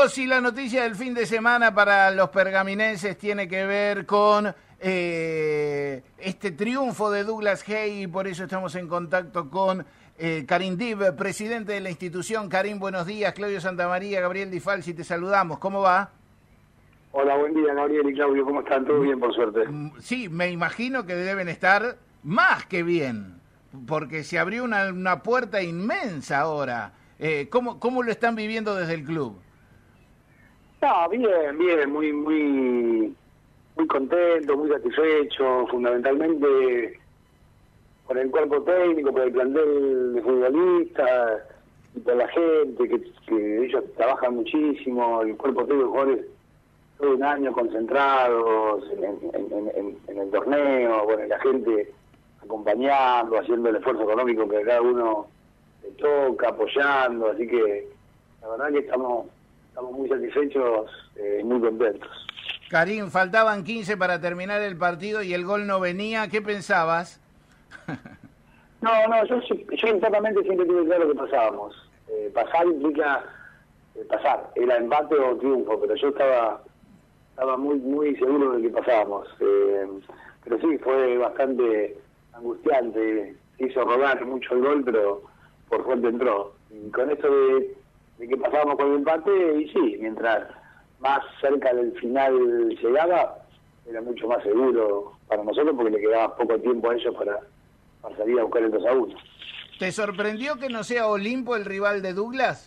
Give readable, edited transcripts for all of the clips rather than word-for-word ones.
Si la noticia del fin de semana para los pergaminenses tiene que ver con este triunfo de Douglas Haig, y por eso estamos en contacto con Karim Dib, presidente de la institución. Karim, buenos días. Claudio Santamaría, Gabriel Di Falsi, te saludamos. ¿Cómo va? Hola, buen día, Gabriel y Claudio. ¿Cómo están? ¿Todo bien, por suerte? Sí, me imagino que deben estar más que bien, porque se abrió una puerta inmensa ahora. ¿Cómo lo están viviendo desde el club? No, bien, muy contento, muy satisfecho, fundamentalmente por el cuerpo técnico, por el plantel de futbolistas y por la gente, que ellos trabajan muchísimo, el cuerpo técnico de jugadores todo un año concentrados en el torneo, bueno, la gente acompañando, haciendo el esfuerzo económico que cada uno le toca, apoyando, así que la verdad que estamos muy satisfechos, muy contentos. Karim, faltaban 15 para terminar el partido y el gol no venía. ¿Qué pensabas? No, yo internamente siempre tuve claro que pasábamos. Pasar implica pasar, era empate o triunfo, pero yo estaba muy seguro de que pasábamos. Pero sí, fue bastante angustiante, hizo rodar mucho el gol, pero por suerte entró. Y con esto de que pasábamos con el empate, y sí, mientras más cerca del final llegaba, era mucho más seguro para nosotros porque le quedaba poco tiempo a ellos para salir a buscar el 2-1. ¿Te sorprendió que no sea Olimpo el rival de Douglas?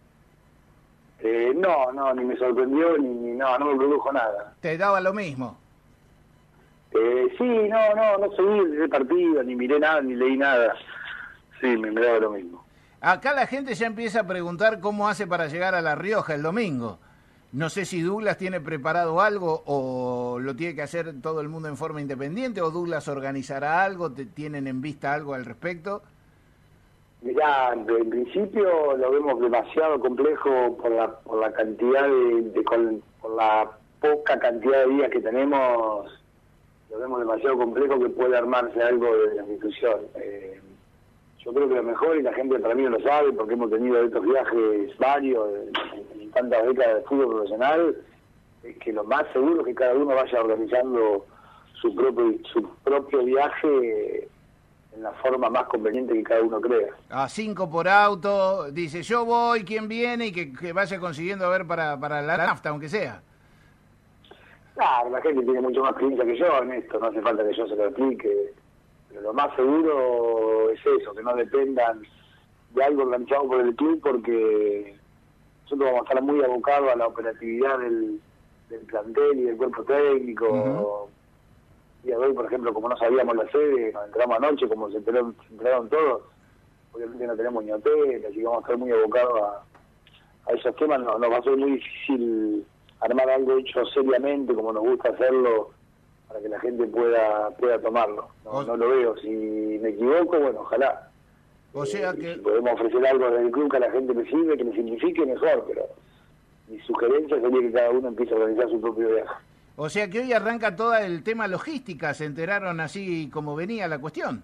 No, ni me sorprendió, no me produjo nada. ¿Te daba lo mismo? Sí, no seguí ese partido, ni miré nada, ni leí nada. Sí, me daba lo mismo. Acá la gente ya empieza a preguntar cómo hace para llegar a La Rioja el domingo. No sé si Douglas tiene preparado algo o lo tiene que hacer todo el mundo en forma independiente, o Douglas organizará algo, ¿tienen en vista algo al respecto? Mirá, en principio lo vemos demasiado complejo por la cantidad por la poca cantidad de días que tenemos, lo vemos demasiado complejo que puede armarse algo de la institución. Yo creo que lo mejor, y la gente para mí no lo sabe, porque hemos tenido estos viajes varios, en tantas décadas de fútbol profesional, es que lo más seguro es que cada uno vaya organizando su propio viaje en la forma más conveniente que cada uno crea. A 5 por auto, dice yo voy, ¿quién viene? Y que vaya consiguiendo a ver para la nafta, aunque sea. Claro, la gente tiene mucho más experiencia que yo en esto, no hace falta que yo se lo explique. Pero lo más seguro es eso, que no dependan de algo organizado por el club, porque nosotros vamos a estar muy abocados a la operatividad del plantel y del cuerpo técnico. Uh-huh. Y a hoy, por ejemplo, como no sabíamos la sede, nos entramos anoche, como se enteraron todos, obviamente no tenemos ni hotel, así que vamos a estar muy abocados a esos temas. Nos va a ser muy difícil armar algo hecho seriamente, como nos gusta hacerlo, para que la gente pueda tomarlo. No lo veo. Si me equivoco, bueno, ojalá. O sea que... Si podemos ofrecer algo desde el club que a la gente le sirve, que le simplifique, mejor, pero mi sugerencia sería que cada uno empiece a organizar su propio viaje. O sea que hoy arranca todo el tema logística, ¿se enteraron así como venía la cuestión?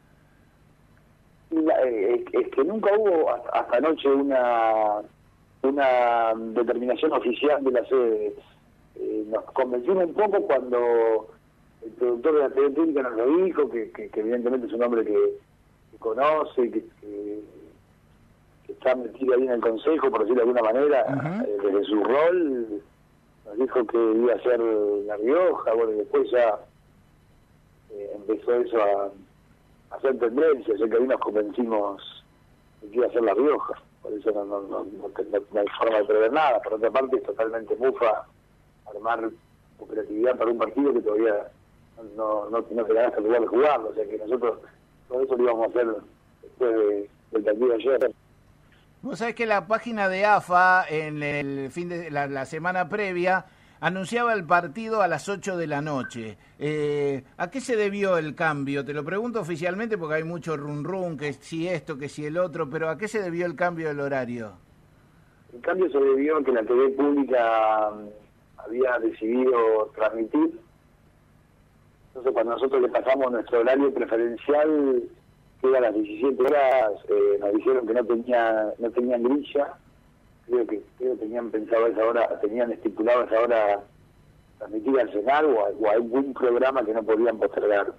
Es que nunca hubo hasta anoche una determinación oficial de la sede. Nos convencimos un poco cuando el productor de la TV pública nos lo dijo, que evidentemente es un hombre que conoce, que está metido ahí en el consejo, por decirlo de alguna manera, uh-huh. Desde su rol, nos dijo que iba a ser La Rioja, bueno, y después ya empezó eso a hacer tendencia, o sea que ahí nos convencimos de que iba a ser La Rioja, por eso no hay forma de prever nada. Por otra parte, es totalmente mufa armar operatividad para un partido que todavía no te ganaste el lugar de jugarlo, o sea que nosotros todo eso lo íbamos a hacer después del partido de ayer. Vos sabés que la página de AFA en el fin de la semana previa anunciaba el partido a las 8 de la noche. ¿A qué se debió el cambio? Te lo pregunto oficialmente porque hay mucho run, que si esto, que si el otro, pero ¿a qué se debió el cambio del horario? El cambio se debió a que la TV pública había decidido transmitir. Entonces, cuando nosotros le pasamos nuestro horario preferencial, que era a las 17 horas, nos dijeron que no tenían grilla, creo que tenían pensado a esa hora, tenían estipulado a esa hora transmitir al cenar o a algún programa que no podían postergar.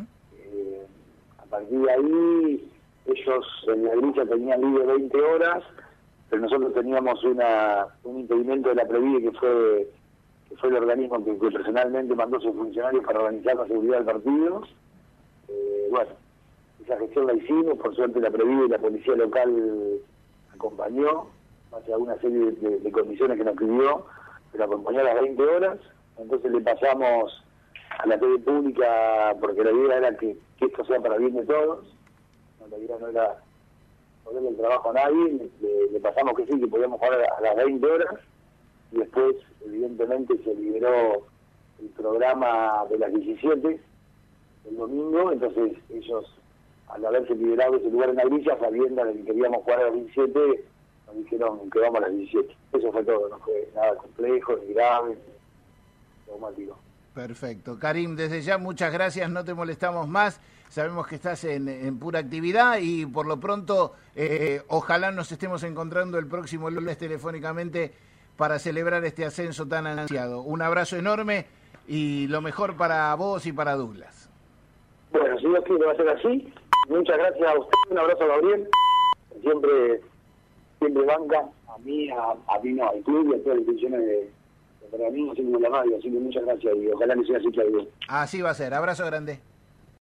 A partir de ahí, ellos en la grilla tenían libre 20 horas, pero nosotros teníamos un impedimento de la Previde que fue el organismo que personalmente mandó a sus funcionarios para organizar la seguridad del partido. Bueno, esa gestión la hicimos, por suerte la Previde y la policía local acompañó, hacia una serie de condiciones que nos pidió, pero acompañó a las 20 horas, entonces le pasamos a la TV pública, porque la idea era que esto sea para bien de todos, la idea no era ponerle el trabajo a nadie, le pasamos que sí, que podíamos jugar a las 20 horas, y después, evidentemente, se liberó el programa de las 17, el domingo, entonces ellos, al haberse liberado ese lugar en la grilla, sabiendo que queríamos jugar a las 17, nos dijeron que vamos a las 17. Eso fue todo, no fue nada complejo, ni grave, ni traumático. Perfecto. Karim, desde ya muchas gracias, no te molestamos más. Sabemos que estás en pura actividad y por lo pronto ojalá nos estemos encontrando el próximo lunes telefónicamente para celebrar este ascenso tan ansiado. Un abrazo enorme y lo mejor para vos y para Douglas. Bueno, si Dios quiere va a ser así. Muchas gracias a usted, un abrazo a Gabriel, siempre banca a mí, al club y a todas las instituciones de para mí, así como la radio, así que muchas gracias y ojalá que sea así, Claudio. Así va a ser, abrazo grande.